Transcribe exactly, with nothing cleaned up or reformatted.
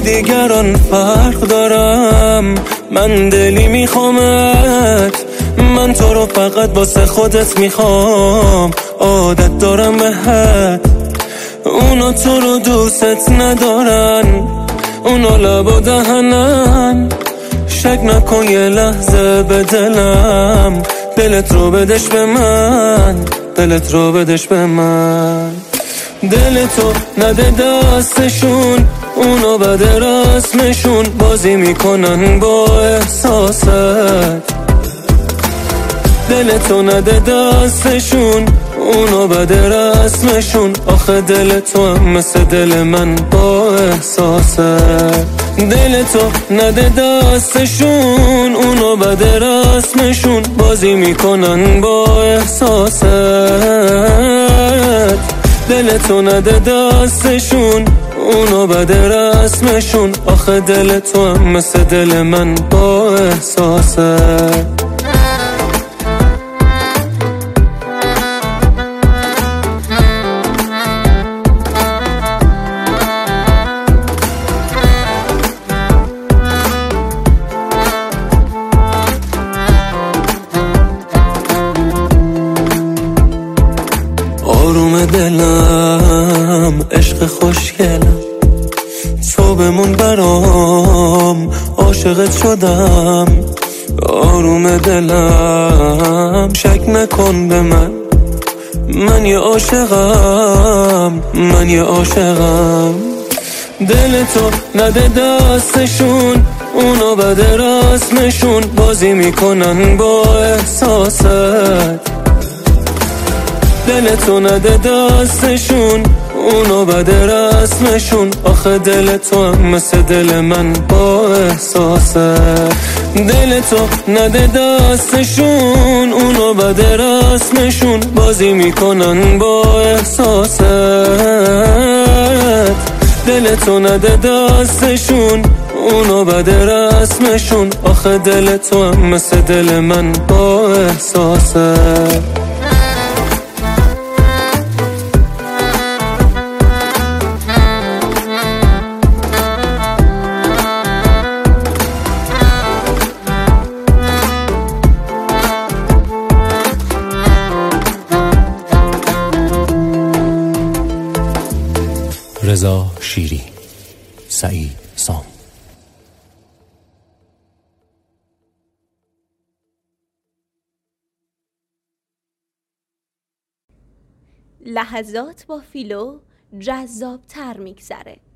دیگران فرق دارم، من دلی میخوامت، من تو رو فقط واسه خودت میخوام، عادت دارم به حد. اونا تو رو دوست ندارن، اونا لب و دهنن، شک نکن یه لحظه به دلم، دلت رو بدش به من، دلت رو بدش به من. دلتو نده دستشون، اونا بده رسمشون، بازی میکنن با احساست. دلتو نده دستشون، اونا بده رسمشون، آخه دل تو هم مثل دل من با احساسه. دلتو نده دستشون، اونا بده رسمشون، بازی میکنن با احساست. دلتو نده دستشون، اونا بده رسمشون، آخه دل تو هم مثل دل من با احساسه. آروم دلم، عشق خوشگلم، تو بمون برام، عاشقت شدم. آروم دلم، شک نکن به من، من یه عاشقم، من یه عاشقم. دلتو نده دستشون، اونا بده رسمشون، بازی میکنن با احساست. دلتو نده دستشون، اونا بده رسمشون، آخه دل تو هم مثل دل من با احساسه. دلتو نده دستشون، اونا بده رسمشون، بازی میکنن با احساست. دلتو نده دستشون، اونا بده رسمشون، آخه دل تو هم مثل دل من با احساسه. رضا شیری، سعید سام. لحظات با فیلو جذاب تر میگذره.